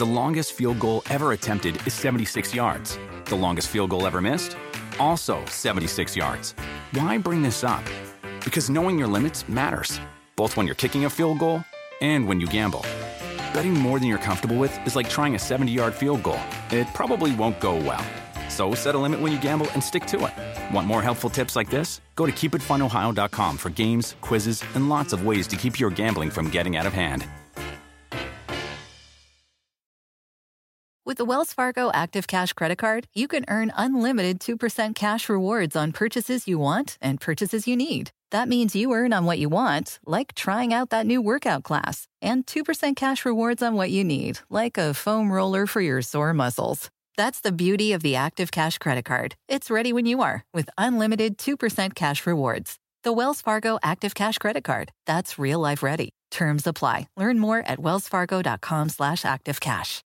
The longest field goal ever attempted is 76 yards. The longest field goal ever missed? Also 76 yards. Why bring this up? Because knowing your limits matters, both when you're kicking a field goal and when you gamble. Betting more than you're comfortable with is like trying a 70-yard field goal. It probably won't go well. So set a limit when you gamble and stick to it. Want more helpful tips like this? Go to keepitfunohio.com for games, quizzes, and lots of ways to keep your gambling from getting out of hand. With the Wells Fargo Active Cash Credit Card, you can earn unlimited 2% cash rewards on purchases you want and purchases you need. That means you earn on what you want, like trying out that new workout class, and 2% cash rewards on what you need, like a foam roller for your sore muscles. That's the beauty of the Active Cash Credit Card. It's ready when you are, with unlimited 2% cash rewards. The Wells Fargo Active Cash Credit Card. That's real life ready. Terms apply. Learn more at wellsfargo.com/activecash.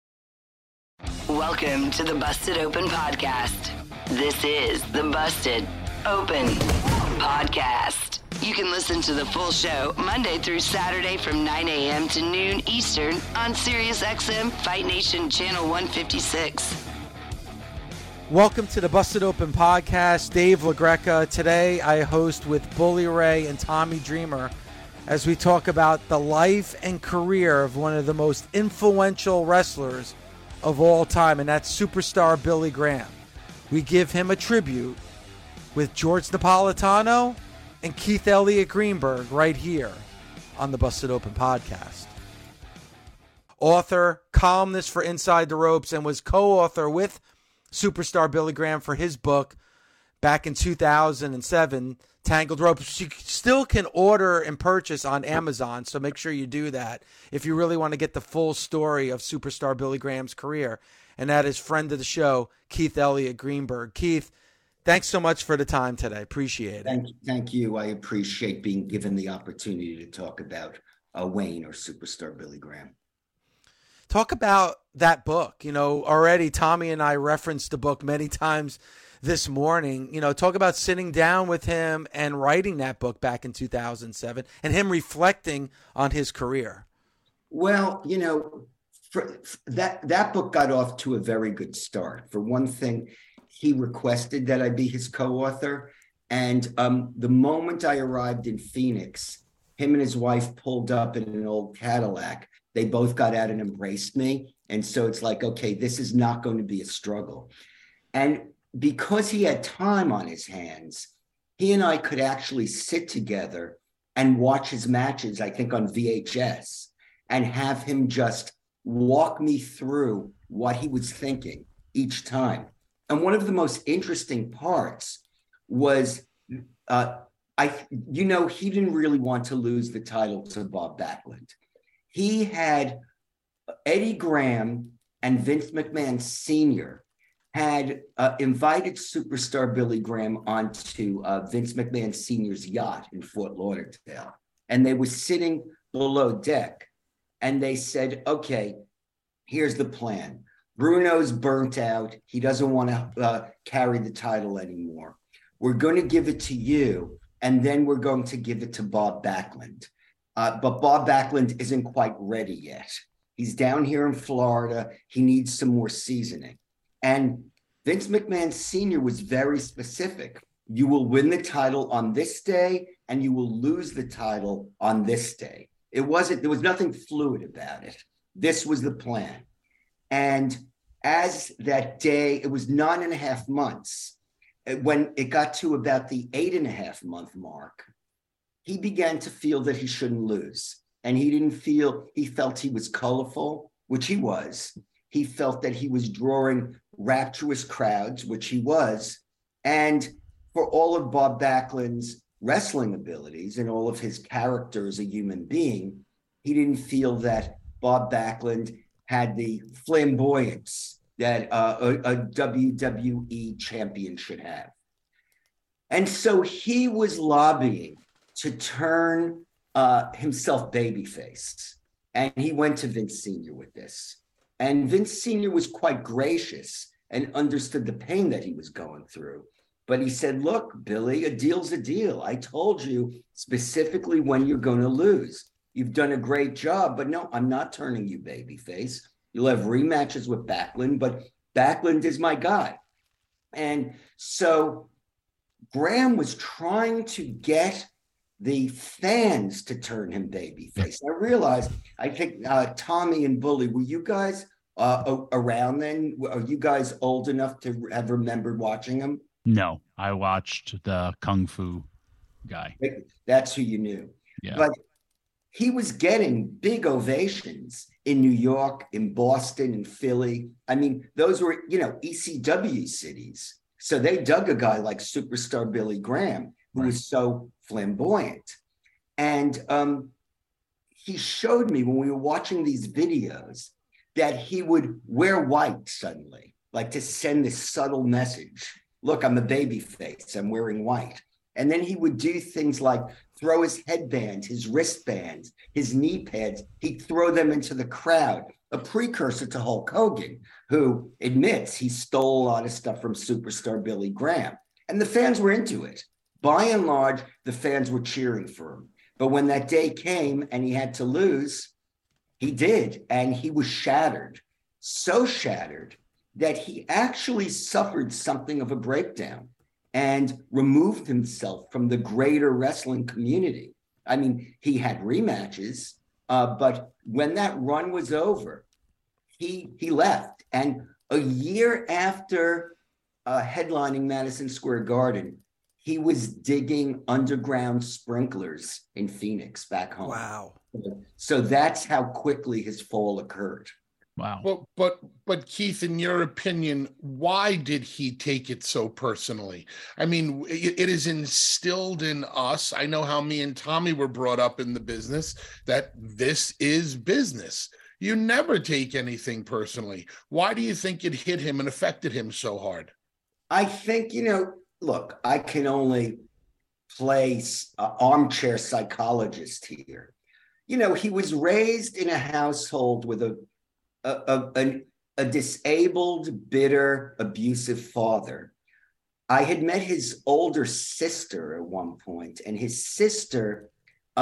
Welcome to the Busted Open Podcast. This is the Busted Open Podcast. You can listen to the full show Monday through Saturday from 9 a.m. to noon Eastern on SiriusXM Fight Nation Channel 156. Welcome to the Busted Open Podcast. Dave LaGreca. Today I host with Bully Ray and Tommy Dreamer as we talk about the life and career of one of the most influential wrestlers of all time, and that's superstar Billy Graham. We give him a tribute with George Napolitano and Keith Elliott Greenberg right here on the Busted Open Podcast. Author, columnist for Inside the Ropes, and was co-author with superstar Billy Graham for his book back in 2007, Tangled Ropes. You still can order and purchase on Amazon, so make sure you do that if you really want to get the full story of superstar Billy Graham's career. And that is friend of the show, Keith Elliott Greenberg. Keith, thanks so much for the time today. Appreciate it. Thank you. I appreciate being given the opportunity to talk about Wayne or superstar Billy Graham. Talk about that book. You know, already Tommy and I referenced the book many times this morning. You know, talk about sitting down with him and writing that book back in 2007 and him reflecting on his career. Well, you know, that book got off to a very good start. For one thing, he requested that I be his co-author. And the moment I arrived in Phoenix, him and his wife pulled up in an old Cadillac. They both got out and embraced me. And so it's like, okay, this is not going to be a struggle. And because he had time on his hands, he and I could actually sit together and watch his matches, I think on VHS, and have him just walk me through what he was thinking each time. And one of the most interesting parts was, he didn't really want to lose the title to Bob Backlund. He had Eddie Graham and Vince McMahon Sr. had invited superstar Billy Graham onto Vince McMahon Sr.'s yacht in Fort Lauderdale. And they were sitting below deck. And they said, okay, here's the plan. Bruno's burnt out. He doesn't want to carry the title anymore. We're going to give it to you, and then we're going to give it to Bob Backlund. But Bob Backlund isn't quite ready yet. He's down here in Florida. He needs some more seasoning. And Vince McMahon Sr. was very specific. You will win the title on this day, and you will lose the title on this day. There was nothing fluid about it. This was the plan. And as that day, it was 9.5 months. When it got to about the 8.5 month mark, he began to feel that he shouldn't lose. And he felt he was colorful, which he was. He felt that he was drawing rapturous crowds, which he was. And for all of Bob Backlund's wrestling abilities and all of his character as a human being, he didn't feel that Bob Backlund had the flamboyance that a WWE champion should have. And so he was lobbying to turn himself babyface. And he went to Vince Sr. with this. And Vince Sr. was quite gracious and understood the pain that he was going through. But he said, look, Billy, a deal's a deal. I told you specifically when you're going to lose. You've done a great job, but no, I'm not turning you babyface. You'll have rematches with Backlund, but Backlund is my guy. And so Graham was trying to get the fans to turn him babyface. I realized, I think Tommy and Bully, were you guys around then? Are you guys old enough to have remembered watching him? No, I watched the Kung Fu guy. That's who you knew. Yeah. But he was getting big ovations in New York, in Boston, in Philly. I mean, those were, ECW cities. So they dug a guy like superstar Billy Graham, who was so flamboyant. And he showed me when we were watching these videos that he would wear white suddenly, like to send this subtle message. Look, I'm a baby face. I'm wearing white. And then he would do things like throw his headbands, his wristbands, his knee pads. He'd throw them into the crowd, a precursor to Hulk Hogan, who admits he stole a lot of stuff from superstar Billy Graham. And the fans were into it. By and large, the fans were cheering for him. But when that day came and he had to lose, he did. And he was shattered, so shattered that he actually suffered something of a breakdown and removed himself from the greater wrestling community. I mean, he had rematches, but when that run was over, he left. And a year after headlining Madison Square Garden, he was digging underground sprinklers in Phoenix back home. Wow. So that's how quickly his fall occurred. Wow. But Keith, in your opinion, why did he take it so personally? I mean, it is instilled in us. I know how me and Tommy were brought up in the business, that this is business. You never take anything personally. Why do you think it hit him and affected him so hard? I think, look, I can only play armchair psychologist here. He was raised in a household with a disabled, bitter, abusive father. I had met his older sister at one point, and his sister,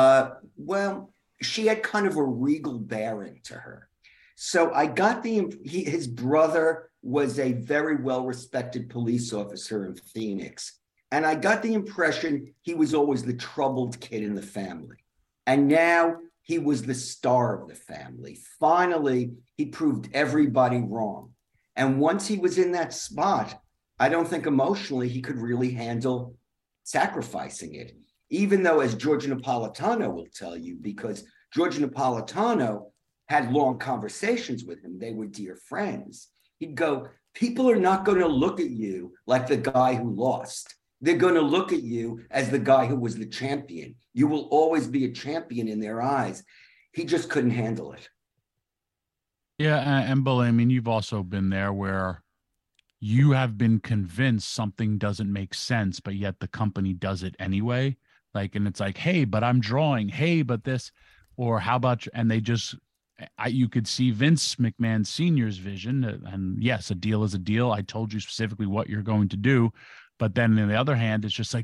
she had kind of a regal bearing to her. So I got his brother was a very well-respected police officer in Phoenix. And I got the impression he was always the troubled kid in the family. And now he was the star of the family. Finally, he proved everybody wrong. And once he was in that spot, I don't think emotionally he could really handle sacrificing it. Even though, as George Napolitano will tell you, because George Napolitano had long conversations with him, they were dear friends. He'd go, people are not going to look at you like the guy who lost. They're going to look at you as the guy who was the champion. You will always be a champion in their eyes. He just couldn't handle it. Yeah, and Bully, I mean, you've also been there where you have been convinced something doesn't make sense, but yet the company does it anyway. And it's like, hey, but I'm drawing. Hey, but this, or how about, and they just, you could see Vince McMahon Sr.'s vision. And yes, a deal is a deal. I told you specifically what you're going to do. But then on the other hand, it's just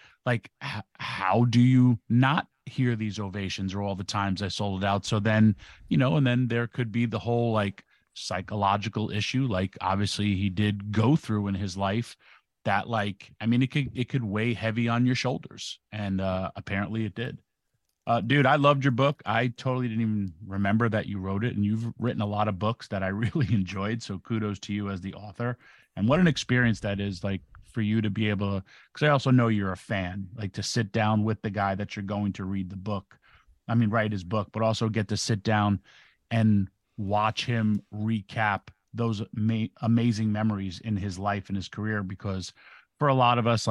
how do you not hear these ovations or all the times I sold it out? So then, and then there could be the whole psychological issue. Obviously he did go through in his life that it could weigh heavy on your shoulders. And apparently it did. Dude, I loved your book. I totally didn't even remember that you wrote it, and you've written a lot of books that I really enjoyed. So kudos to you as the author. And what an experience that is for you to be able to, because I also know you're a fan, to sit down with the guy that you're going to read the book. I mean, write his book, but also get to sit down and watch him recap those amazing memories in his life and his career. Because for a lot of us,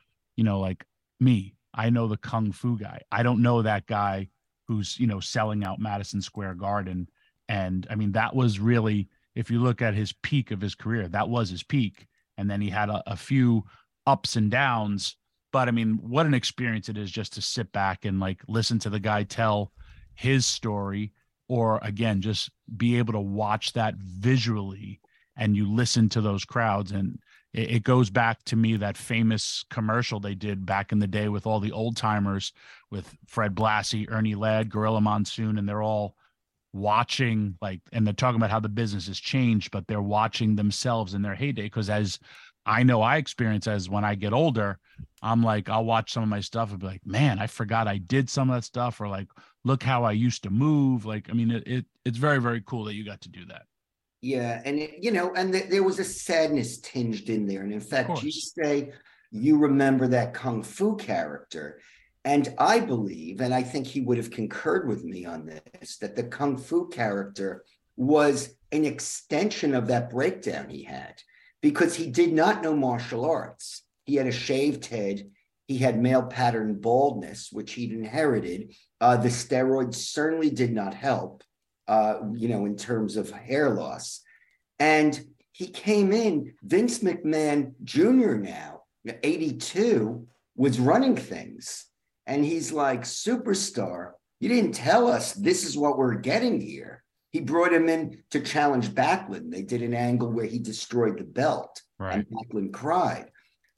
me, I know the Kung Fu guy. I don't know that guy who's, selling out Madison Square Garden. And I mean, that was really, if you look at his peak of his career, that was his peak. And then he had a few ups and downs. But I mean, what an experience it is just to sit back and listen to the guy tell his story, or again, just be able to watch that visually, and you listen to those crowds. And it goes back to me, that famous commercial they did back in the day with all the old timers, with Fred Blassie, Ernie Ladd, Gorilla Monsoon, and they're all watching, like, and they're talking about how the business has changed, but they're watching themselves in their heyday. Because as I know, I experience as when I get older, I'm like, I'll watch some of my stuff and be like, man, I forgot I did some of that stuff, or like, look how I used to move. Like, I mean, it's very, very cool that you got to do that. Yeah. And, there was a sadness tinged in there. And in fact, you say you remember that Kung Fu character. And I believe, and I think he would have concurred with me on this, that the Kung Fu character was an extension of that breakdown he had, because he did not know martial arts. He had a shaved head. He had male pattern baldness, which he'd inherited. The steroids certainly did not help, in terms of hair loss. And he came in, Vince McMahon Jr. now, 82, was running things. And he's like, superstar, you didn't tell us this is what we're getting here. He brought him in to challenge Backlund. They did an angle where he destroyed the belt, right, and Backlund cried.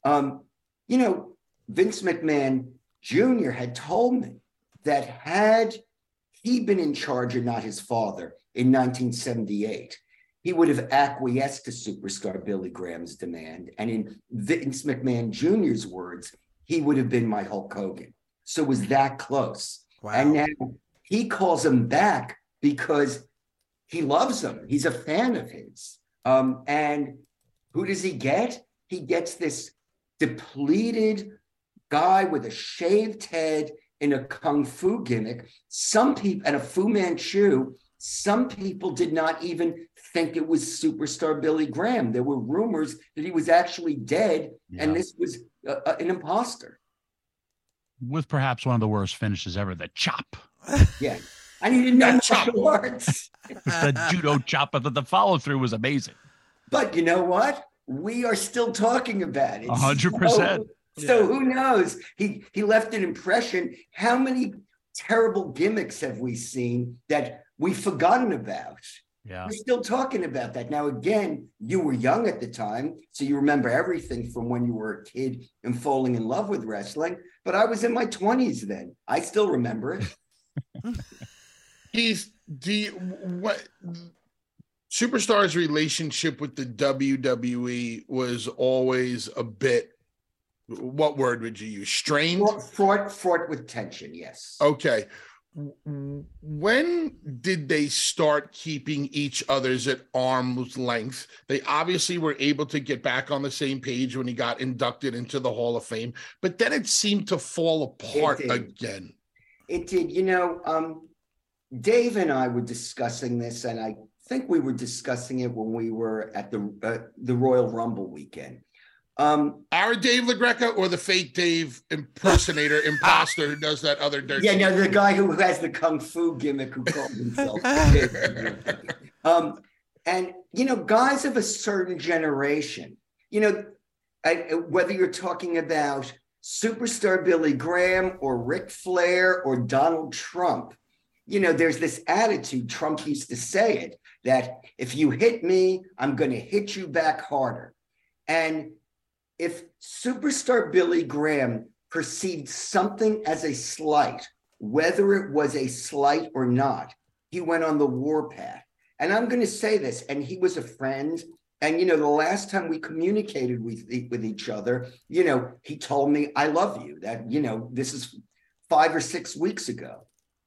Vince McMahon Jr. had told me that had he been in charge and not his father in 1978, he would have acquiesced to superstar Billy Graham's demand. And in Vince McMahon Jr.'s words, he would have been my Hulk Hogan. So it was that close. Wow. And now he calls him back because he loves him. He's a fan of his. And who does he get? He gets this depleted guy with a shaved head in a Kung Fu gimmick. Some people, and a Fu Manchu, some people did not even think it was superstar Billy Graham. There were rumors that he was actually dead, and this was an imposter. With perhaps one of the worst finishes ever, the chop. Yeah. And he didn't know martial arts. The judo chop, but the follow-through was amazing. But you know what? We are still talking about it. 100%. So who knows? He left an impression. How many terrible gimmicks have we seen that we've forgotten about? Yeah. We're still talking about that. Now, again, you were young at the time, so you remember everything from when you were a kid and falling in love with wrestling. But I was in my 20s then. I still remember it. What Superstar's relationship with the WWE was always a bit, what word would you use? Strained? Fraught with tension, yes. Okay. When did they start keeping each other's at arm's length? They obviously were able to get back on the same page when he got inducted into the Hall of Fame, but then it seemed to fall apart again. It did. Dave and I were discussing this, and I think we were discussing it when we were at the Royal Rumble weekend. Our Dave LaGreca or the fake Dave impersonator imposter who does that other dirt? Yeah, no, the guy who has the Kung Fu gimmick who calls himself and guys of a certain generation, whether you're talking about superstar Billy Graham or Ric Flair or Donald Trump, there's this attitude, Trump used to say it, that if you hit me, I'm going to hit you back harder. And if superstar Billy Graham perceived something as a slight, whether it was a slight or not, he went on the warpath. And I'm going to say this, and he was a friend. And, the last time we communicated with each other, he told me, I love you. That, this is 5 or 6 weeks ago.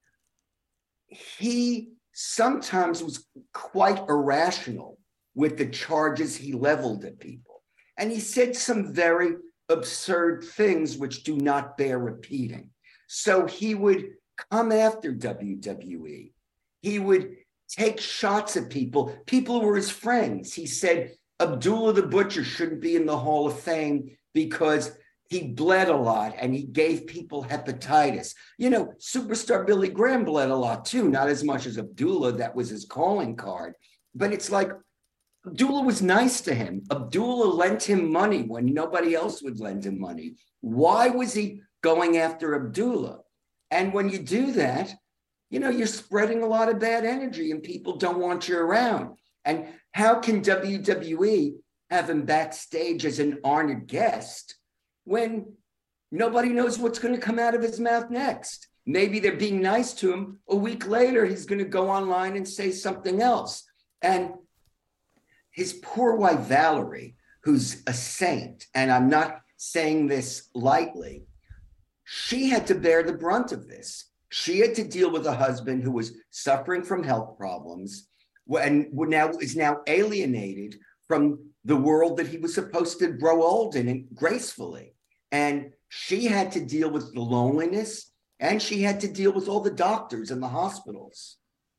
He sometimes was quite irrational with the charges he leveled at people. And he said some very absurd things which do not bear repeating. So he would come after WWE. He would take shots at people who were his friends. He said Abdullah the Butcher shouldn't be in the Hall of Fame because he bled a lot and he gave people hepatitis. Superstar Billy Graham bled a lot too, not as much as Abdullah. That was his calling card. But it's like Abdullah was nice to him. Abdullah lent him money when nobody else would lend him money. Why was he going after Abdullah? And when you do that, you're spreading a lot of bad energy and people don't want you around. And how can WWE have him backstage as an honored guest when nobody knows what's going to come out of his mouth next? maybe they're being nice to him. A week later, he's going to go online and say something else. And his poor wife, Valerie, who's a saint, and I'm not saying this lightly, she had to bear the brunt of this. She had to deal with a husband who was suffering from health problems and is now alienated from the world that he was supposed to grow old in gracefully. And she had to deal with the loneliness, and she had to deal with all the doctors and the hospitals.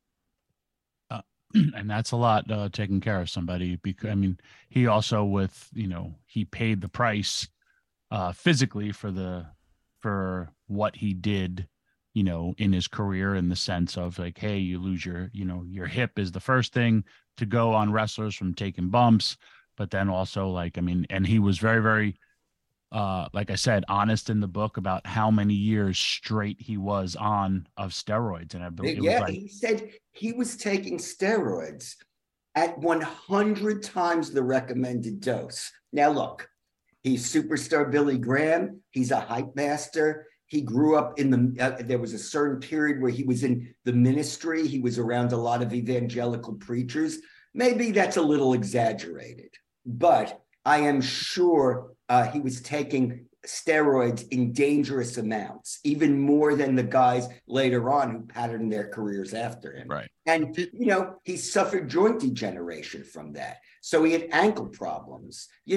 And that's a lot, taking care of somebody, because I mean, he also he paid the price physically for what he did, in his career, in the sense of like, hey, you lose your hip is the first thing to go on wrestlers from taking bumps. But then also and he was very, very, like I said, honest in the book about how many years straight he was on of steroids. And I believe he said he was taking steroids at 100 times the recommended dose. Now, look, he's superstar Billy Graham. He's a hype master. He grew up in there was a certain period where he was in the ministry. He was around a lot of evangelical preachers. Maybe that's a little exaggerated, but I am sure he was taking steroids in dangerous amounts, even more than the guys later on who patterned their careers after him. Right. And, he suffered joint degeneration from that. So he had ankle problems. He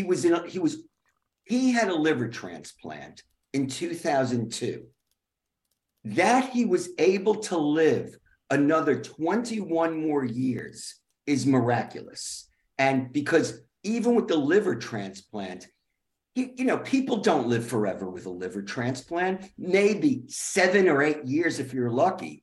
had a liver transplant in 2002. That he was able to live another 21 more years is miraculous. And because even with the liver transplant, people don't live forever with a liver transplant, maybe 7 or 8 years if you're lucky.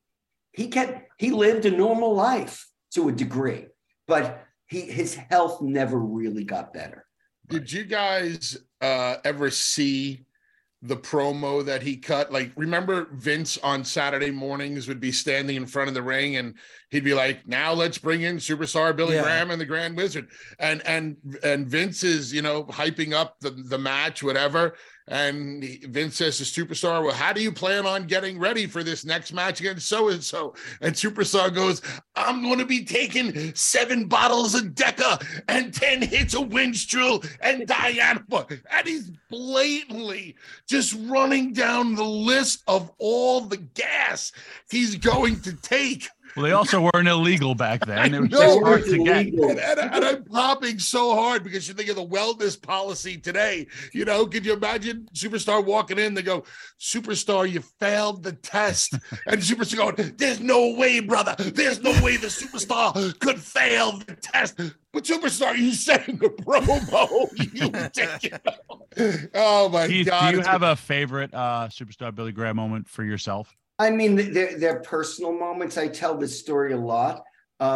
He lived a normal life to a degree, but his health never really got better. Did you guys ever see the promo that he cut? Like, remember Vince on Saturday mornings would be standing in front of the ring and he'd be like, now let's bring in superstar Billy Graham and the Grand Wizard. And Vince is, hyping up the match, whatever. And Vince says to Superstar, well, how do you plan on getting ready for this next match against so-and-so? And Superstar goes, I'm going to be taking 7 bottles of Deca and 10 hits of Winstrel and Dianabol. And he's blatantly just running down the list of all the gas he's going to take. Well, they also weren't illegal back then. It was just hard to get. And I'm popping so hard because you think of the wellness policy today. Could you imagine Superstar walking in? They go, Superstar, you failed the test. And Superstar going, there's no way, brother. There's no way the Superstar could fail the test. But Superstar, you said in the promo, you ridiculous. Oh, my Keith, God. Do you have a favorite Superstar Billy Graham moment for yourself? I mean, they're personal moments. I tell this story a lot.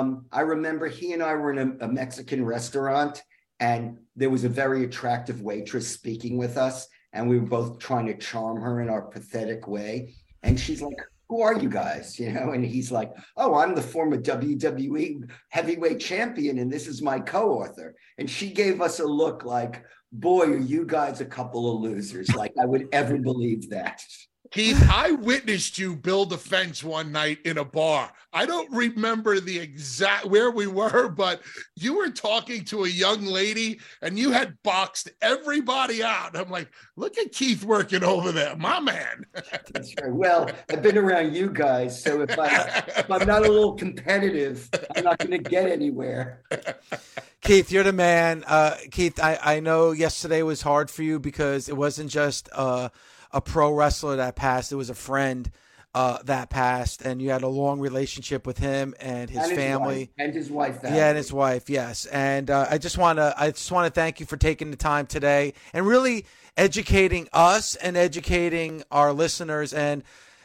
I remember he and I were in a Mexican restaurant, and there was a very attractive waitress speaking with us, and we were both trying to charm her in our pathetic way. And she's like, who are you guys? And he's like, oh, I'm the former WWE heavyweight champion, and this is my co-author. And she gave us a look like, boy, are you guys a couple of losers. Like I would ever believe that. Keith, I witnessed you build a fence one night in a bar. I don't remember the exact where we were, but you were talking to a young lady and you had boxed everybody out. I'm like, look at Keith working over there, my man. That's right. Well, I've been around you guys, so if I'm not a little competitive, I'm not going to get anywhere. Keith, you're the man. Keith, I know yesterday was hard for you because it wasn't just a pro wrestler that passed. It was a friend that passed, and you had a long relationship with him and his family and his wife. Yeah, and his wife. Yes, and I just want to thank you for taking the time today and really educating us and educating our listeners. And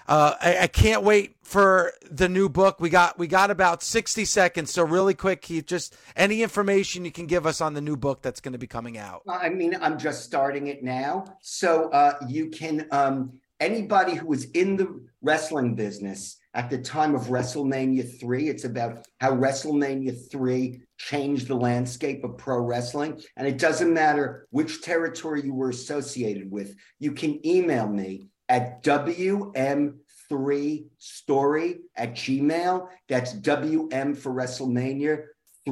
I can't wait for the new book. We got about 60 seconds, so really quick, Keith, just any information you can give us on the new book that's going to be coming out. I mean, I'm just starting it now, so you can anybody who was in the wrestling business at the time of WrestleMania 3. It's about how WrestleMania 3 changed the landscape of pro wrestling, and it doesn't matter which territory you were associated with. You can email me at WM 3 story at Gmail. That's WM for WrestleMania,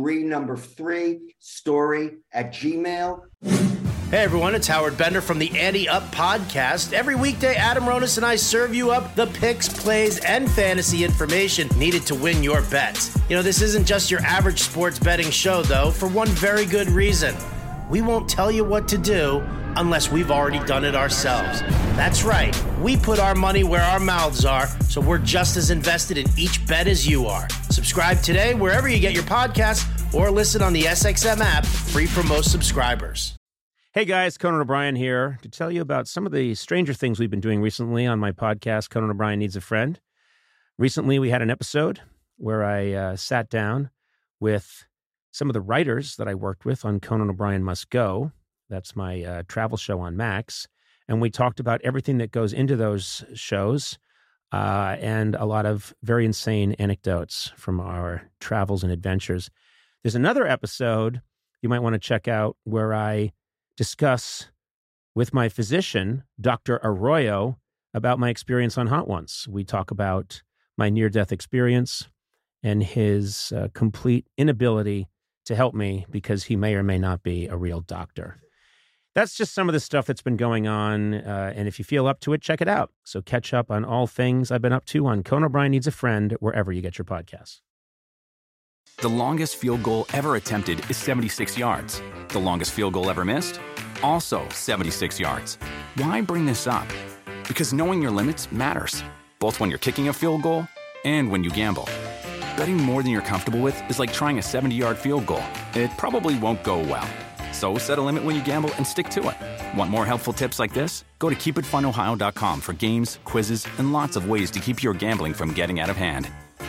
3 story at Gmail. Hey everyone, it's Howard Bender from the Ante Up Podcast. Every weekday, Adam Ronis and I serve you up the picks, plays, and fantasy information needed to win your bets. You know, this isn't just your average sports betting show, though, for one very good reason. We won't tell you what to do unless we've already done it ourselves. That's right. We put our money where our mouths are, so we're just as invested in each bet as you are. Subscribe today wherever you get your podcasts or listen on the SXM app, free for most subscribers. Hey guys, Conan O'Brien here to tell you about some of the stranger things we've been doing recently on my podcast, Conan O'Brien Needs a Friend. Recently, we had an episode where I sat down with some of the writers that I worked with on Conan O'Brien Must Go. That's my travel show on Max. And we talked about everything that goes into those shows and a lot of very insane anecdotes from our travels and adventures. There's another episode you might want to check out where I discuss with my physician, Dr. Arroyo, about my experience on Hot Ones. We talk about my near-death experience and his complete inability to help me because he may or may not be a real doctor. That's just some of the stuff that's been going on, and if you feel up to it, check it out. So catch up on all things I've been up to on Conan O'Brien Needs a Friend, wherever you get your podcasts. The longest field goal ever attempted is 76 yards. The longest field goal ever missed? Also 76 yards. Why bring this up? Because knowing your limits matters, both when you're kicking a field goal and when you gamble. Betting more than you're comfortable with is like trying a 70-yard field goal. It probably won't go well. So set a limit when you gamble and stick to it. Want more helpful tips like this? Go to keepitfunohio.com for games, quizzes, and lots of ways to keep your gambling from getting out of hand.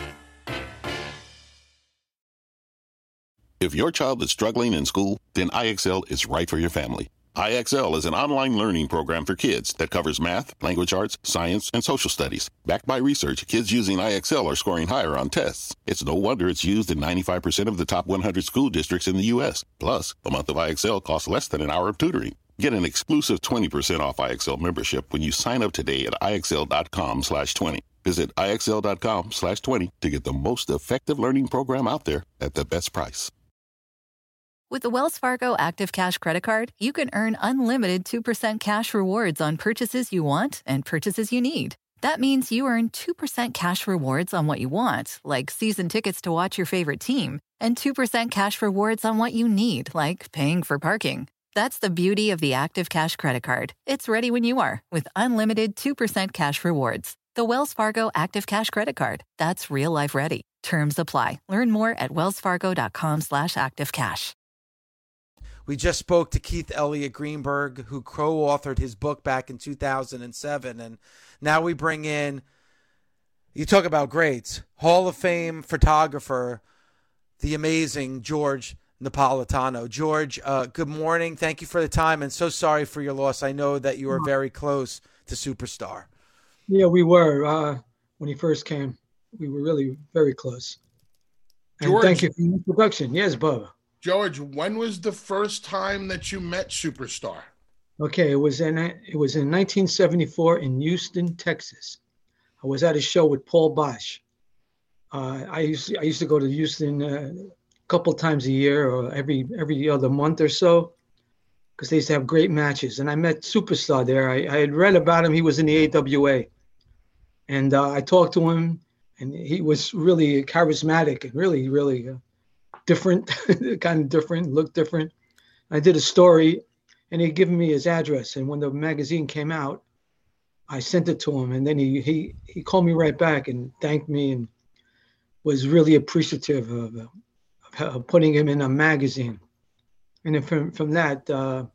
If your child is struggling in school, then IXL is right for your family. IXL is an online learning program for kids that covers math, language arts, science, and social studies. Backed by research, kids using IXL are scoring higher on tests. It's no wonder it's used in 95% of the top 100 school districts in the U.S. Plus, a month of IXL costs less than an hour of tutoring. Get an exclusive 20% off IXL membership when you sign up today at IXL.com/20. Visit IXL.com/20 to get the most effective learning program out there at the best price. With the Wells Fargo Active Cash Credit Card, you can earn unlimited 2% cash rewards on purchases you want and purchases you need. That means you earn 2% cash rewards on what you want, like season tickets to watch your favorite team, and 2% cash rewards on what you need, like paying for parking. That's the beauty of the Active Cash Credit Card. It's ready when you are, with unlimited 2% cash rewards. The Wells Fargo Active Cash Credit Card. That's real life ready. Terms apply. Learn more at wellsfargo.com/activecash. We just spoke to Keith Elliott Greenberg, who co-authored his book back in 2007. And now we bring in, you talk about greats, Hall of Fame photographer, the amazing George Napolitano. George, good morning. Thank you for the time, and so sorry for your loss. I know that you were very close to Superstar. Yeah, we were. When he first came, we were really very close. And George, thank you for the introduction. Yes, Bubba. George, when was the first time that you met Superstar? Okay, it was in 1974 in Houston, Texas. I was at a show with Paul Bosch. I used to go to Houston a couple times a year or every other month or so, because they used to have great matches. And I met Superstar there. I had read about him. He was in the AWA. And I talked to him, and he was really charismatic and really, really different, kind of different, looked different. I did a story, and he'd given me his address. And when the magazine came out, I sent it to him. And then he called me right back and thanked me and was really appreciative of putting him in a magazine. And then from that,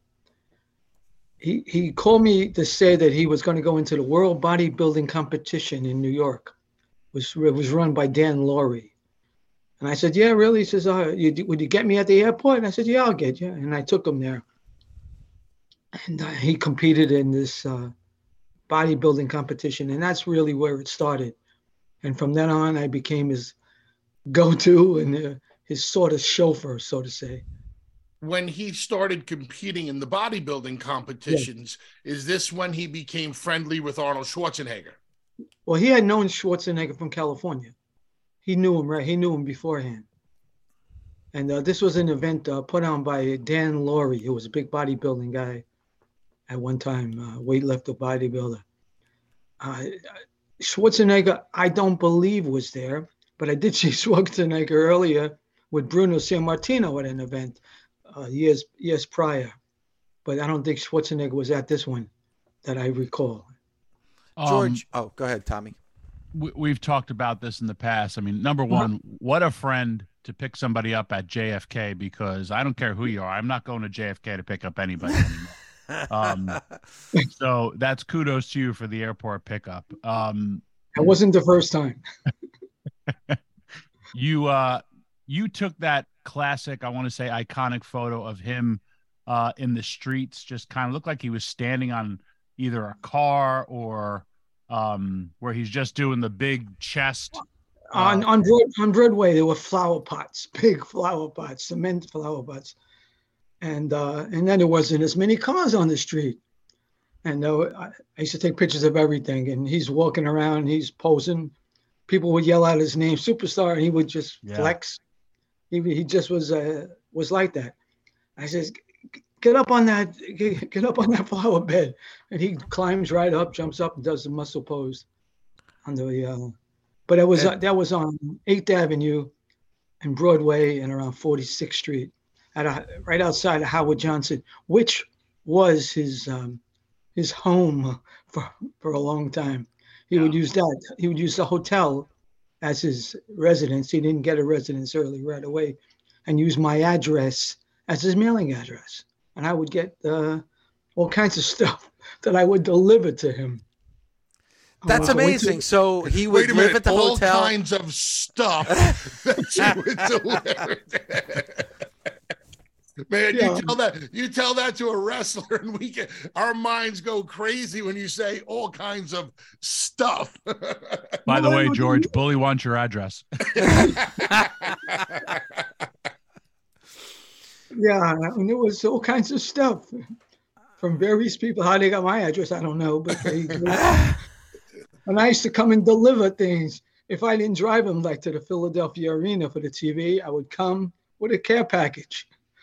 he called me to say that he was going to go into the World Bodybuilding Competition in New York, which was run by Dan Laurie. And I said, yeah, really? He says, would you get me at the airport? And I said, yeah, I'll get you. And I took him there. And he competed in this bodybuilding competition. And that's really where it started. And from then on, I became his go-to and his sort of chauffeur, so to say. When he started competing in the bodybuilding competitions, is this when he became friendly with Arnold Schwarzenegger? Well, he had known Schwarzenegger from California. He knew him, right? He knew him beforehand. And this was an event put on by Dan Laurie, who was a big bodybuilding guy at one time, weightlifter, bodybuilder. Schwarzenegger, I don't believe was there, but I did see Schwarzenegger earlier with Bruno Sammartino at an event years prior. But I don't think Schwarzenegger was at this one that I recall. George, go ahead, Tommy. We've talked about this in the past. I mean, number one, what a friend to pick somebody up at JFK, because I don't care who you are. I'm not going to JFK to pick up anybody anymore. So that's kudos to you for the airport pickup. It wasn't the first time. You took that classic, I want to say iconic photo of him in the streets, just kind of looked like he was standing on either a car or where he's just doing the big chest. On Broadway, there were flower pots, big flower pots, cement flower pots. And then there wasn't as many cars on the street. And I used to take pictures of everything. And he's walking around, he's posing. People would yell out his name, Superstar, and he would just flex. He just was like that. I says, get up on that flower bed. And he climbs right up, jumps up, and does the muscle pose on the but that was on 8th Avenue and Broadway and around 46th Street, right outside of Howard Johnson, which was his home for a long time. He would use that. He would use the hotel as his residence. He didn't get a residence early right away, and use my address as his mailing address. And I would get all kinds of stuff that I would deliver to him. That's amazing. So he would live at the hotel. All kinds of stuff that you would deliver. Man, you tell that to a wrestler, and our minds go crazy when you say all kinds of stuff. By the way, George, Bully wants your address. Yeah, and it was all kinds of stuff from various people. How they got my address, I don't know, but and I used to come and deliver things. If I didn't drive them like to the Philadelphia Arena for the TV, I would come with a care package.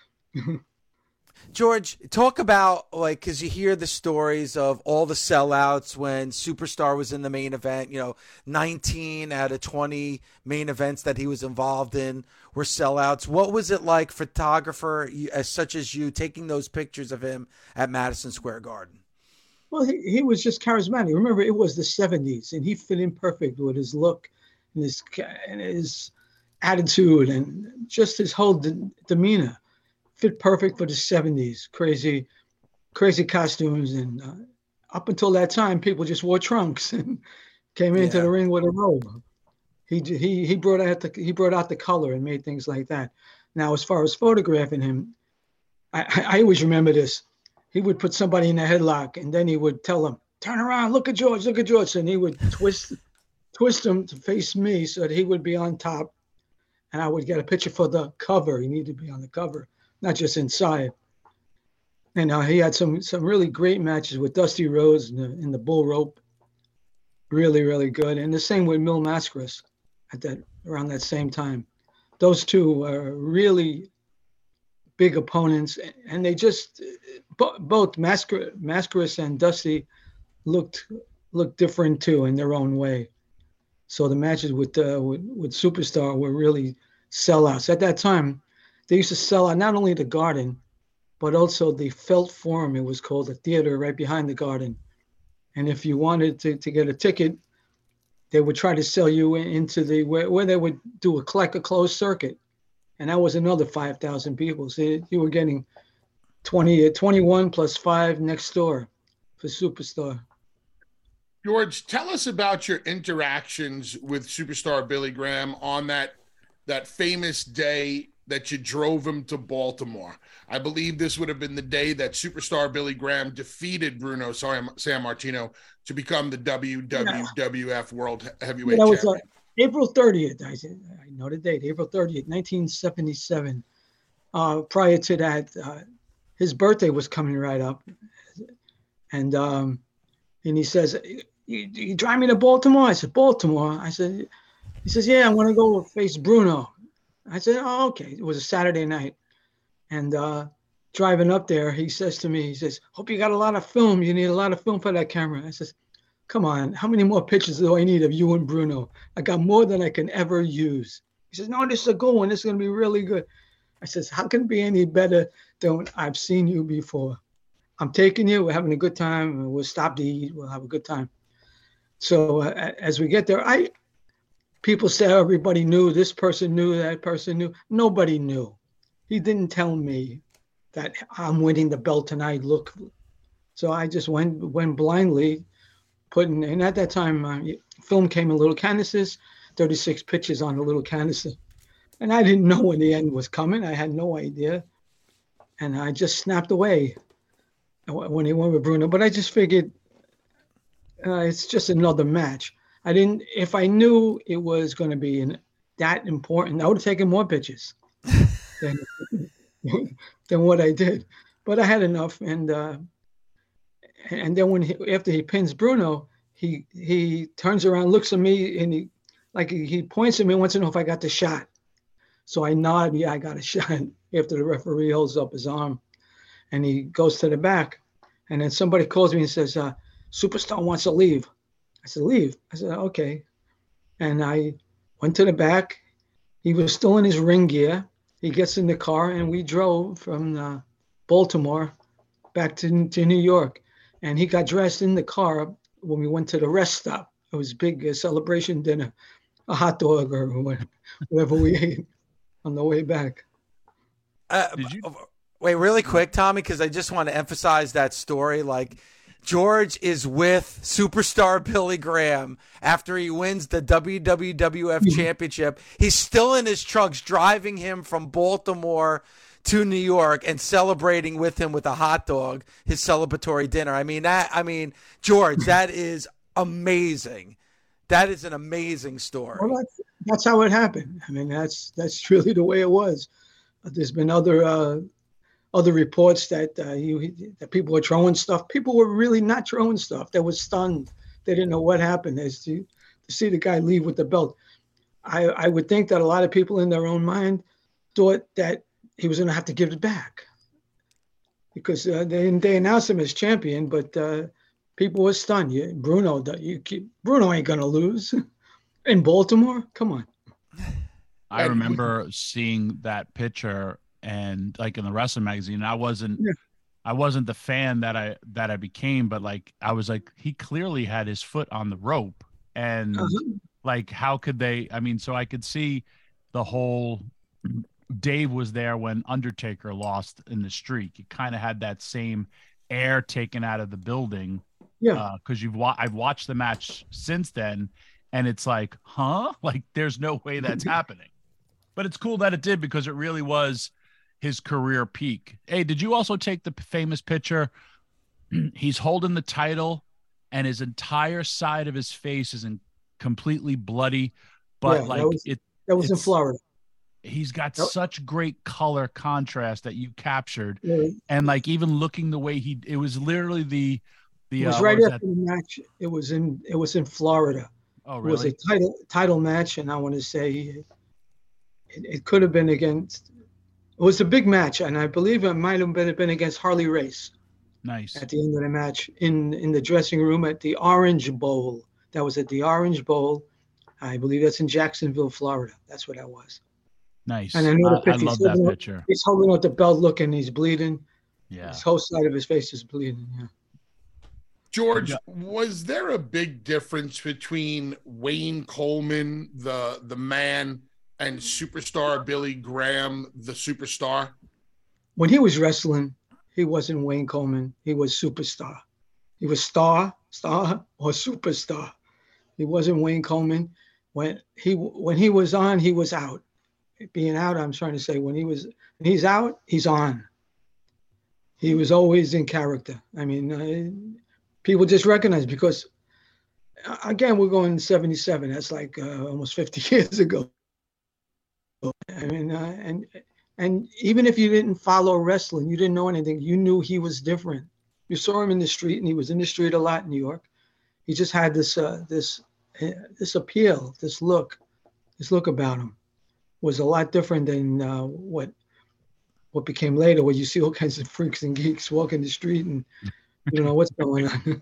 George, talk about, like, because you hear the stories of all the sellouts when Superstar was in the main event. 19 out of 20 main events that he was involved in were sellouts. What was it like, photographer such as you, taking those pictures of him at Madison Square Garden? Well, he was just charismatic. Remember, it was the 70s, and he fit in perfect with his look and his attitude and just his whole demeanor. Fit perfect for the 70s. Crazy costumes, and up until that time, people just wore trunks and came into the ring with a robe. He brought out the color and made things like that. Now, as far as photographing him, I always remember this. He would put somebody in a headlock, and then he would tell them, "Turn around, look at George," and he would twist him to face me so that he would be on top, and I would get a picture for the cover. He needed to be on the cover, not just inside. And he had some really great matches with Dusty Rhodes in the bull rope. Really, really good. And the same with Mil Mascaras around that same time. Those two are really big opponents, and they just both Mascaras and Dusty looked different too in their own way. So the matches with Superstar were really sellouts. At that time, they used to sell out not only the Garden, but also the Felt Forum, it was called, the theater right behind the Garden. And if you wanted to get a ticket, they would try to sell you into where they would do a closed circuit. And that was another 5,000 people. So you were getting 21 plus 5 next door for Superstar. George, tell us about your interactions with Superstar Billy Graham on that famous day that you drove him to Baltimore. I believe this would have been the day that Superstar Billy Graham defeated Bruno Sammartino to become the WWF World Heavyweight Champion. April 30th. I know the date, April 30th, 1977. Prior to that, his birthday was coming right up. And he says, you drive me to Baltimore? I said, Baltimore. I said, he says, yeah, I want to go face Bruno. I said, oh, okay. It was a Saturday night. And driving up there, he says to me, he says, hope you got a lot of film. You need a lot of film for that camera. I says, come on, how many more pictures do I need of you and Bruno? I got more than I can ever use. He says, no, this is a good one. This is going to be really good. I says, how can it be any better than when I've seen you before? I'm taking you. We're having a good time. We'll stop to eat. We'll have a good time. So as we get there, people say everybody knew. This person knew. That person knew. Nobody knew. He didn't tell me that I'm winning the belt tonight. Look. So I just went blindly, and at that time, film came in little canisters, 36 pitches on a little canister. And I didn't know when the end was coming. I had no idea. And I just snapped away when he went with Bruno. But I just figured it's just another match. If I knew it was going to be that important, I would have taken more pitches than what I did. But I had enough. And then after he pins Bruno, he turns around, looks at me, and he points at me and wants to know if I got the shot. So I nod, yeah, I got a shot, after the referee holds up his arm. And he goes to the back. And then somebody calls me and says, Superstar wants to leave. I said, leave? I said, okay. And I went to the back. He was still in his ring gear. He gets in the car, and we drove from Baltimore back to New York. And he got dressed in the car when we went to the rest stop. It was a big celebration dinner, a hot dog or whatever we ate on the way back. Wait, really quick, Tommy, because I just want to emphasize that story. Like, George is with superstar Billy Graham after he wins the WWF Championship. He's still in his trucks driving him from Baltimore to New York and celebrating with him with a hot dog, his celebratory dinner. I mean, George, that is amazing. That is an amazing story. Well, that's how it happened. I mean, that's truly the way it was. There's been other reports that people were throwing stuff. People were really not throwing stuff. They were stunned. They didn't know what happened. To see the guy leave with the belt. I would think that a lot of people in their own mind thought that he was going to have to give it back, because they announced him as champion, but people were stunned. Bruno ain't going to lose in Baltimore. Come on. I remember seeing that picture, and like in the wrestling magazine, I wasn't the fan that I became, but like I was like, he clearly had his foot on the rope, and like how could they? I mean, so I could see the whole. Dave was there when Undertaker lost in the streak. It kind of had that same air taken out of the building. Yeah, because I've watched the match since then, and it's like, huh? Like there's no way that's happening. But it's cool that it did, because it really was his career peak. Hey, did you also take the famous picture? He's holding the title, and his entire side of his face is completely bloody. But that was in Florida. He's got such great color contrast that you captured, and like even looking the way it was literally it was right after the match. It was in Florida. Oh, really? It was a title match, and I want to say it could have been against. It was a big match, and I believe it might have been against Harley Race. Nice. At the end of the match, in the dressing room at the Orange Bowl. That was at the Orange Bowl. I believe that's in Jacksonville, Florida. That's what that was. Nice. And I know I love that picture. He's holding up the belt, looking. He's bleeding. Yeah. His whole side of his face is bleeding. Yeah. George, was there a big difference between Wayne Coleman, the man, and superstar Billy Graham, the superstar? When he was wrestling, he wasn't Wayne Coleman. He was superstar. He was star or superstar. He wasn't Wayne Coleman. When he was on, he was out. Being out, I'm trying to say, when he's out, he's on. He was always in character. I mean, people just recognize, because again, we're going 77. That's like almost 50 years ago. I mean, and even if you didn't follow wrestling, you didn't know anything, you knew he was different. You saw him in the street, and he was in the street a lot in New York. he just had this appeal, this look about him was a lot different than what became later, where you see all kinds of freaks and geeks walking the street and you don't know what's going on.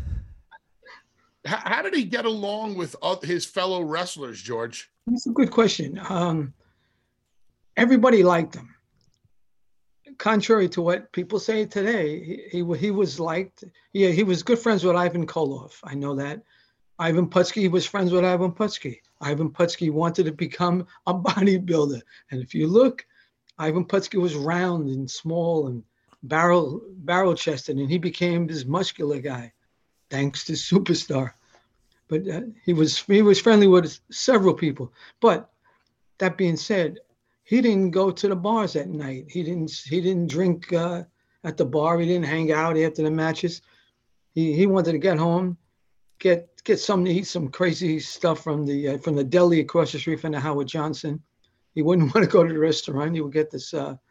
How did he get along with his fellow wrestlers, George? That's a good question. Everybody liked him. Contrary to what people say today, he was liked. He was good friends with Ivan Koloff. I know that. Ivan Putski was friends with Ivan Putski. Ivan Putski wanted to become a bodybuilder. And if you look, Ivan Putski was round and small and barrel chested, and he became this muscular guy, thanks to Superstar. But he was friendly with several people. But that being said, he didn't go to the bars at night. He didn't drink at the bar. He didn't hang out after the matches. He wanted to get home, get something to eat, some crazy stuff from the deli across the street from the Howard Johnson. He wouldn't want to go to the restaurant. He would get this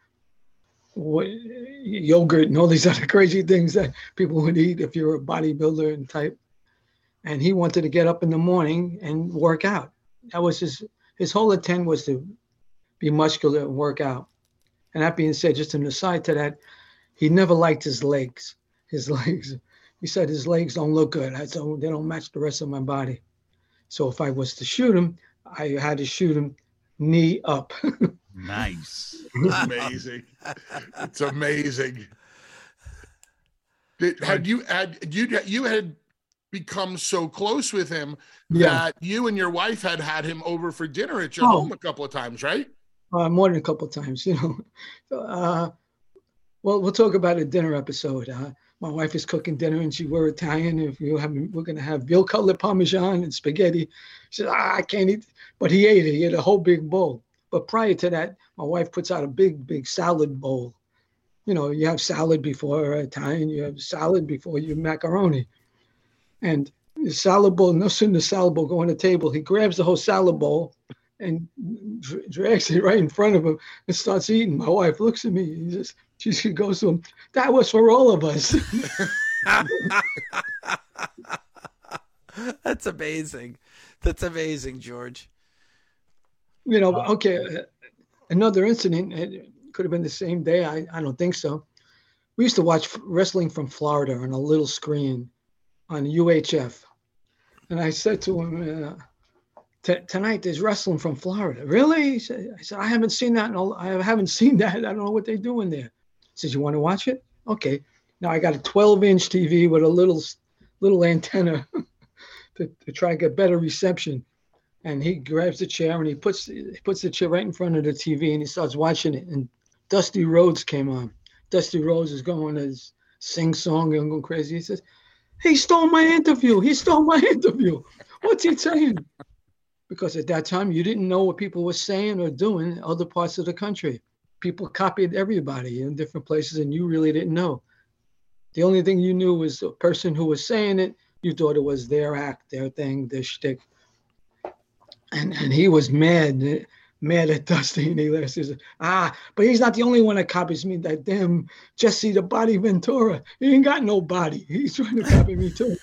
yogurt and all these other crazy things that people would eat if you're a bodybuilder and type. And he wanted to get up in the morning and work out. That was his whole intent was to be muscular and work out. And that being said, just an aside to that, he never liked his legs. He said his legs don't look good. They don't match the rest of my body. So if I was to shoot him, I had to shoot him knee up. Nice. Amazing. It's amazing. You had become so close with him that you and your wife had him over for dinner at your home a couple of times, right? More than a couple of times, Well, we'll talk about a dinner episode. My wife is cooking dinner, and we're Italian. We're going to have veal cutlet parmesan and spaghetti. She said, I can't eat. But he ate it. He ate a whole big bowl. But prior to that, my wife puts out a big salad bowl. You have salad before Italian. You have salad before your macaroni. And the salad bowl, no sooner the salad bowl go on the table, he grabs the whole salad bowl and drags it right in front of him and starts eating. My wife looks at me. She goes to him, that was for all of us. That's amazing. That's amazing, George. Okay, another incident, it could have been the same day. I don't think so. We used to watch wrestling from Florida on a little screen on UHF. And I said to him, tonight there's wrestling from Florida. Really? I said, I haven't seen that. I haven't seen that. I don't know what they're doing there. He said, you want to watch it? Okay. Now I got a 12-inch TV with a little antenna to try and get better reception. And he grabs the chair and he puts the chair right in front of the TV and he starts watching it. And Dusty Rhodes came on. Dusty Rhodes is going to sing song and going crazy. He says, he stole my interview. What's he saying? Because at that time, you didn't know what people were saying or doing in other parts of the country. People copied everybody in different places, and you really didn't know. The only thing you knew was the person who was saying it. You thought it was their act, their thing, their shtick. And he was mad at Dusty. And he says, but he's not the only one that copies me. That damn Jesse the Body Ventura. He ain't got no body. He's trying to copy me too.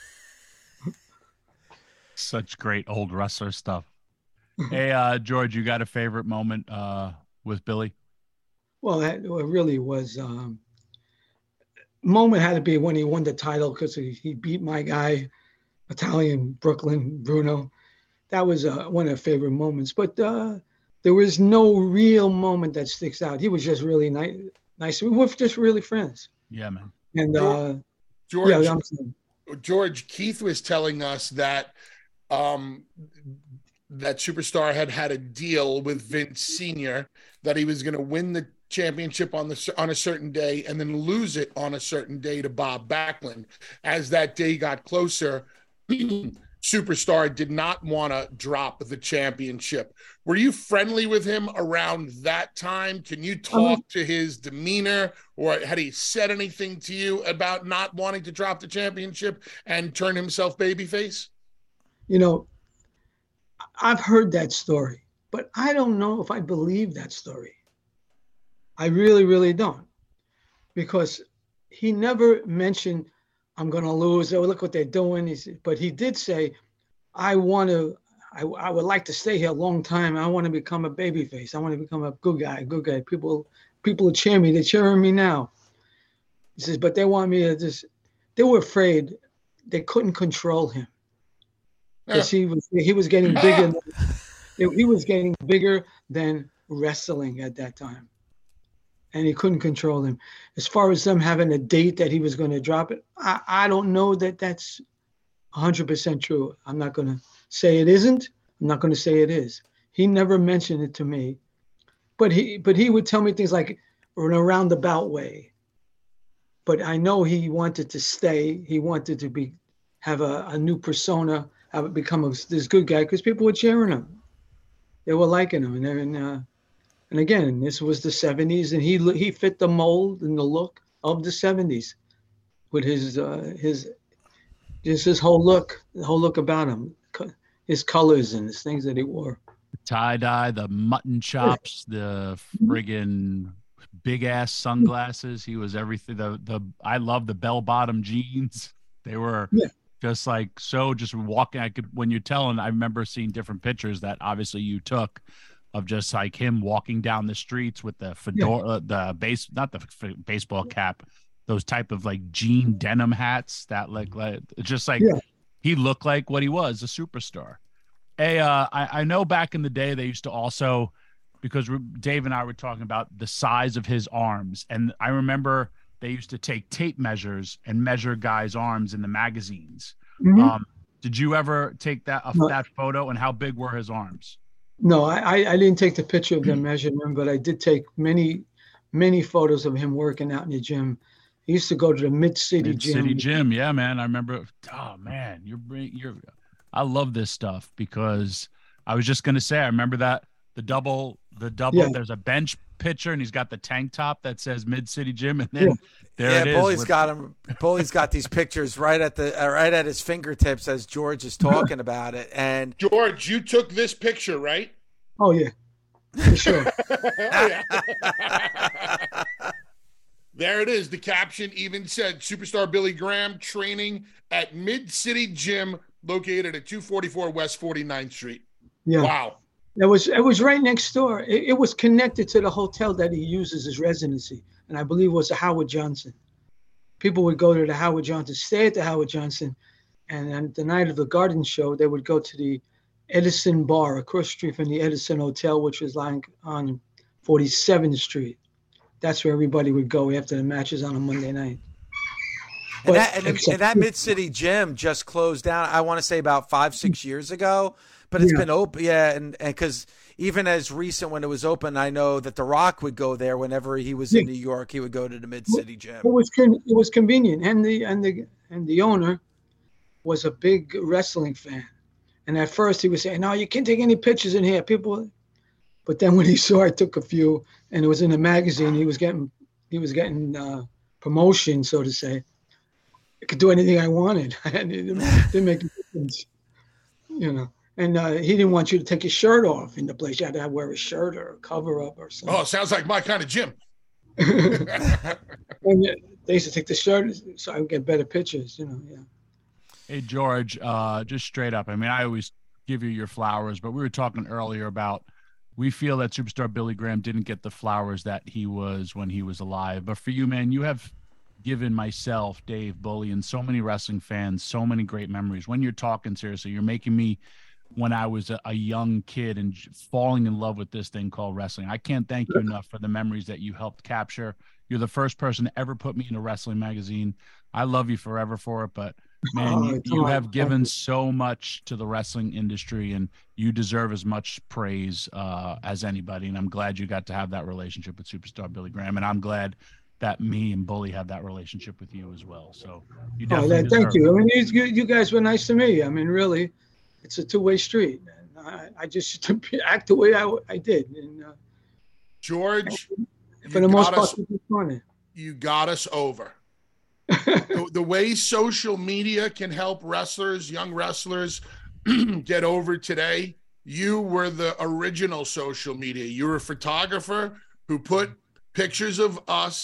Such great old wrestler stuff. Hey, George, you got a favorite moment with Billy? Well, that really was moment had to be when he won the title because he beat my guy, Italian Brooklyn Bruno. That was one of the favorite moments. But there was no real moment that sticks out. He was just really nice. We were just really friends. Yeah, man. And George, Keith was telling us that that Superstar had a deal with Vince Sr. that he was going to win the championship on a certain day and then lose it on a certain day to Bob Backlund. As that day got closer, Superstar did not want to drop the championship. Were you friendly with him around that time? Can you talk to his demeanor, or had he said anything to you about not wanting to drop the championship and turn himself babyface? I've heard that story, but I don't know if I believe that story. I really, really don't, because he never mentioned I'm going to lose. Oh, look what they're doing. He said, but he did say, I would like to stay here a long time. I want to become a babyface. I want to become a good guy. People will cheer me. They're cheering me now. He says, but they want me to just, they were afraid they couldn't control him. Because he was getting bigger. He was getting bigger than wrestling at that time. And he couldn't control him. As far as them having a date that he was going to drop it, I don't know that that's 100% true. I'm not going to say it isn't. I'm not going to say it is. He never mentioned it to me. But he would tell me things like in a roundabout way. But I know he wanted to stay. He wanted to have a new persona, become this good guy, because people were cheering him. They were liking him. And again, this was the 70s, and he fit the mold and the look of the 70s with his whole look about him, his colors and his things that he wore. The tie-dye, the mutton chops, the friggin' big-ass sunglasses. He was everything. I love the bell-bottom jeans. They were just like, so just walking. When you're telling, I remember seeing different pictures that obviously you took of just like him walking down the streets with the fedora, not the baseball cap, those type of like jean denim hats that like just like he looked like what he was, a superstar. Hey, I know back in the day they used to also, because Dave and I were talking about the size of his arms, and I remember they used to take tape measures and measure guys' arms in the magazines. Mm-hmm. Did you ever take that photo, and how big were his arms? No, I didn't take the picture of them measuring him, but I did take many photos of him working out in the gym. He used to go to the Mid-City Gym. Yeah, man. I remember. Oh man, I love this stuff, because I was just gonna say, I remember that the double. Yeah. There's a bench picture, and he's got the tank top that says Mid-City Gym, and then there it is. Bully's got these pictures right at his fingertips as George is talking about it. And George, you took this picture, right? Oh yeah, for sure. There it is. The caption even said, "Superstar Billy Graham training at Mid-City Gym, located at 244 West 49th Street." Yeah. Wow. It was right next door. It was connected to the hotel that he uses as residency, and I believe it was the Howard Johnson. People would go to the Howard Johnson, stay at the Howard Johnson, and on the night of the Garden Show, they would go to the Edison Bar across the street from the Edison Hotel, which was like on 47th Street. That's where everybody would go after the matches on a Monday night. And that Mid-City Gym just closed down, I want to say about 5-6 years ago. But it's been open, and because even as recent when it was open, I know that The Rock would go there whenever he was in New York. He would go to the Mid-City Gym. It was convenient, and the owner was a big wrestling fan. And at first he was saying, "No, you can't take any pictures in here, people." But then when he saw I took a few, and it was in a magazine, he was getting promotion, so to say. I could do anything I wanted. It didn't make a difference, And he didn't want you to take your shirt off in the place. You had to wear a shirt or a cover up or something. Oh, sounds like my kind of gym. And they used to take the shirt so I would get better pictures, Hey, George, just straight up. I mean, I always give you your flowers, but we were talking earlier about we feel that Superstar Billy Graham didn't get the flowers that he was when he was alive. But for you, man, you have given myself, Dave, Bully, and so many wrestling fans so many great memories. When you're talking seriously, you're making me, when I was a young kid and falling in love with this thing called wrestling. I can't thank you enough for the memories that you helped capture. You're the first person to ever put me in a wrestling magazine. I love you forever for it, but man, you have given so much to the wrestling industry, and you deserve as much praise as anybody. And I'm glad you got to have that relationship with Superstar Billy Graham. And I'm glad that me and Bully have that relationship with you as well. So you definitely thank you. I mean, you guys were nice to me. I mean, really, it's a two-way street. I just act the way I did. And, George, for the most part, it's funny. You got us over. The way social media can help wrestlers, young wrestlers, get over today, you were the original social media. You were a photographer who put pictures of us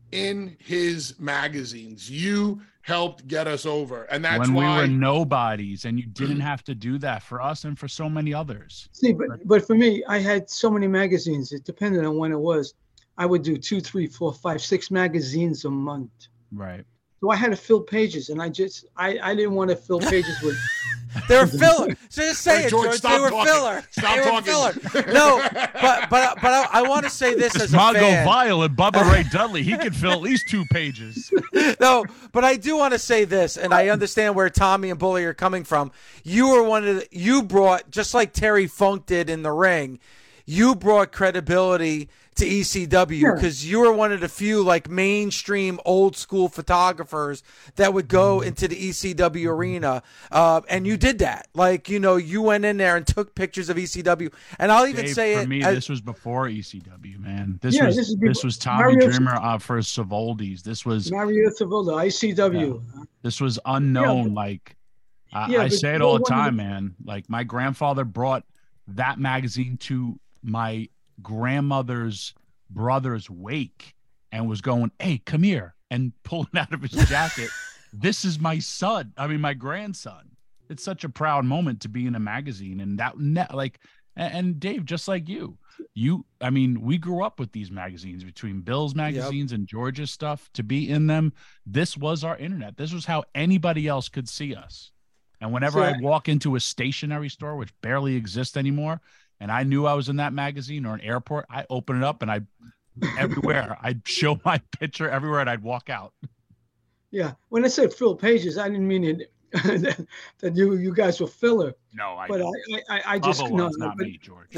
in his magazines. You helped get us over. And that's when why we were nobodies, and you didn't have to do that for us and for so many others. See, but for me, I had so many magazines. It depended on when it was. I would do 2, 3, 4, 5, 6 magazines a month. Right. So I had to fill pages, and I didn't want to fill pages with. They were filler. So just say it, George. They were talking. filler. Stop they talking. Were filler. No, but I want to say this as a Mongo fan. Vile and Bubba Ray Dudley, he could fill at least 2 pages. No, but I do want to say this, and I understand where Tommy and Bully are coming from. You were you brought, just like Terry Funk did in the ring, you brought credibility to ECW because you were one of the few like mainstream old school photographers that would go into the ECW arena, and you did that. Like, you went in there and took pictures of ECW, and I'll even say for it. me, this was before ECW, man. This was Tommy Mario Dreamer for Savoldi's. This was Mario Savoldi, ICW. Yeah. This was unknown. I say it all the time, man. Like, my grandfather brought that magazine to my grandmother's brother's wake and was going, "Hey, come here," and pulling out of his jacket, "This is my son. I mean, my grandson." It's such a proud moment to be in a magazine. And and Dave, just like you, we grew up with these magazines, between Bill's magazines and George's stuff. To be in them, this was our internet. This was how anybody else could see us. And whenever I'd walk into a stationery store, which barely exists anymore, and I knew I was in that magazine or an airport, I open it up and I'd show my picture everywhere and I'd walk out. Yeah. When I said fill pages, I didn't mean it that you guys were filler. No, I just not me, George.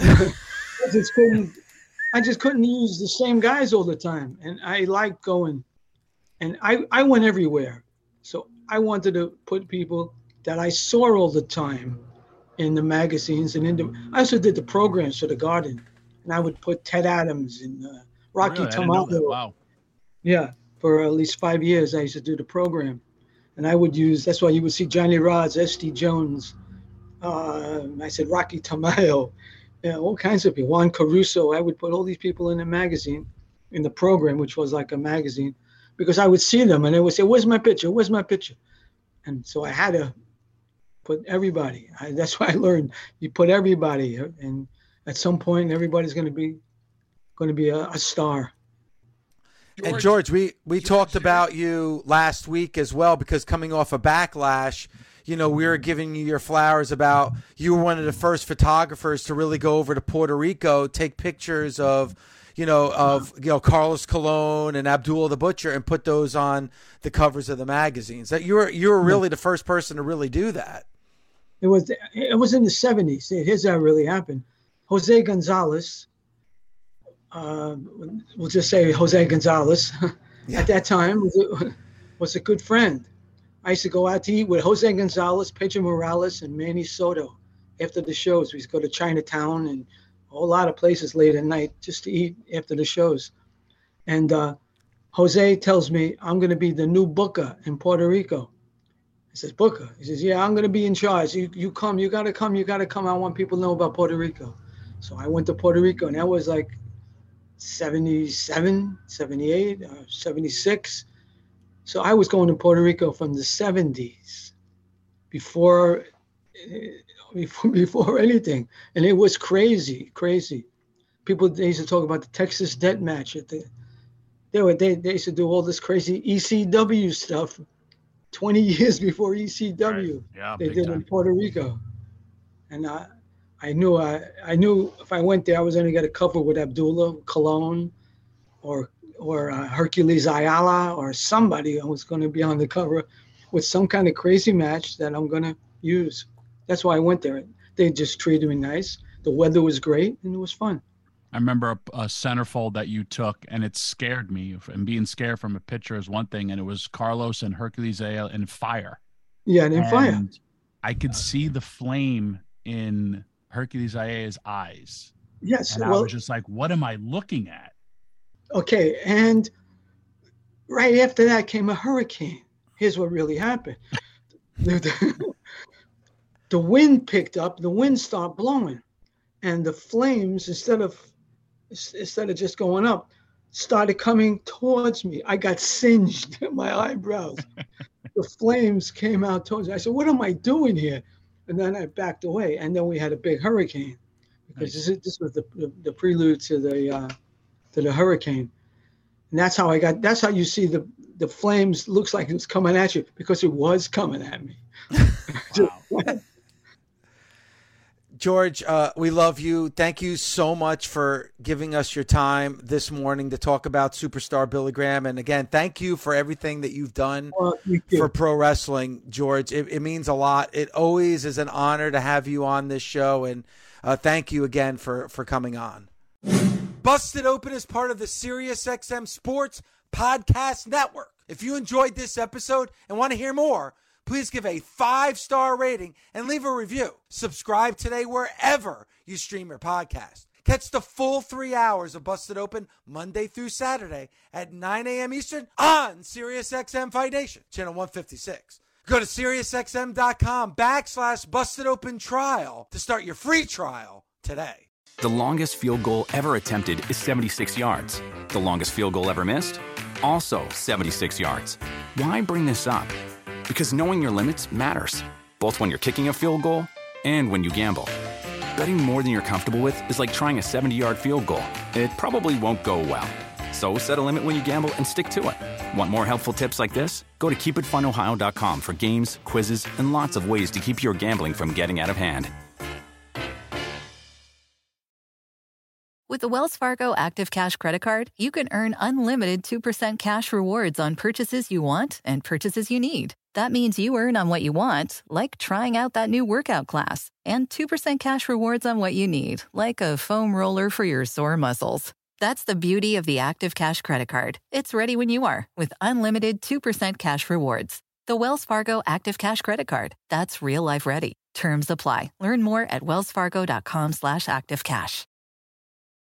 I just couldn't use the same guys all the time. And I liked going, and I went everywhere. So I wanted to put people that I saw all the time in the magazines, and I also did the programs for the Garden, and I would put Ted Adams and Rocky Tamayo. Wow. Yeah, for at least 5 years I used to do the program, and I would use. That's why you would see Johnny Rods, S.D. Jones. I said Rocky Tamayo, all kinds of people. Juan Caruso. I would put all these people in the magazine, in the program, which was like a magazine, because I would see them and they would say, "Where's my picture? Where's my picture?" And so I had to put everybody. That's why I learned you put everybody, and at some point everybody's going to be a star. And George, we talked about you last week as well, because coming off a Backlash, we were giving you your flowers about you were one of the first photographers to really go over to Puerto Rico, take pictures of Carlos Colon and Abdullah the Butcher, and put those on the covers of the magazines. That you were really the first person to really do that. It was in the 70s. Here's how it really happened. Jose Gonzalez, we'll just say Jose Gonzalez, at that time was a good friend. I used to go out to eat with Jose Gonzalez, Pedro Morales, and Manny Soto after the shows. We used to go to Chinatown and a whole lot of places late at night just to eat after the shows. And Jose tells me, "I'm going to be the new booker in Puerto Rico." I says, "Booker?" He says, "Yeah, I'm going to be in charge. You come, you got to come. I want people to know about Puerto Rico." So I went to Puerto Rico, and that was like 77, 78, 76. So I was going to Puerto Rico from the 70s, before anything. And it was crazy. People, they used to talk about the Texas Death Match. They used to do all this crazy ECW stuff 20 years before ECW. Right. Yeah, they did time. In Puerto Rico. And I knew if I went there, I was going to get a cover with Abdullah Colon or Hercules Ayala or somebody who was going to be on the cover with some kind of crazy match that I'm going to use. That's why I went there. They just treated me nice. The weather was great, and it was fun. I remember a centerfold that you took, and it scared me. And being scared from a picture is one thing, and it was Carlos and Hercules Ayala in fire. Yeah, and in fire. I could see the flame in Hercules Ayala's eyes. Yes. And I was just like, what am I looking at? Okay, and right after that came a hurricane. Here's what really happened. The wind picked up, the wind started blowing, and the flames, instead of just going up, started coming towards me. I got singed in my eyebrows. The flames came out towards me. I said, what am I doing here? And then I backed away. And then we had a big hurricane, because this was the prelude to the hurricane. And that's how you see the flames looks like it's coming at you, because it was coming at me. Wow. George, we love you. Thank you so much for giving us your time this morning to talk about Superstar Billy Graham. And again, thank you for everything that you've done for pro wrestling, George. It means a lot. It always is an honor to have you on this show. And thank you again for coming on. Busted Open is part of the SiriusXM Sports Podcast Network. If you enjoyed this episode and want to hear more, please give a 5-star rating and leave a review. Subscribe today wherever you stream your podcast. Catch the full 3 hours of Busted Open Monday through Saturday at 9 a.m. Eastern on SiriusXM Fight Nation, channel 156. Go to SiriusXM.com/Busted Open Trial to start your free trial today. The longest field goal ever attempted is 76 yards. The longest field goal ever missed? Also 76 yards. Why bring this up? Because knowing your limits matters, both when you're kicking a field goal and when you gamble. Betting more than you're comfortable with is like trying a 70-yard field goal. It probably won't go well. So set a limit when you gamble and stick to it. Want more helpful tips like this? Go to keepitfunohio.com for games, quizzes, and lots of ways to keep your gambling from getting out of hand. With the Wells Fargo Active Cash Credit Card, you can earn unlimited 2% cash rewards on purchases you want and purchases you need. That means you earn on what you want, like trying out that new workout class, and 2% cash rewards on what you need, like a foam roller for your sore muscles. That's the beauty of the Active Cash Credit Card. It's ready when you are, with unlimited 2% cash rewards. The Wells Fargo Active Cash Credit Card. That's real life ready. Terms apply. Learn more at wellsfargo.com/activecash.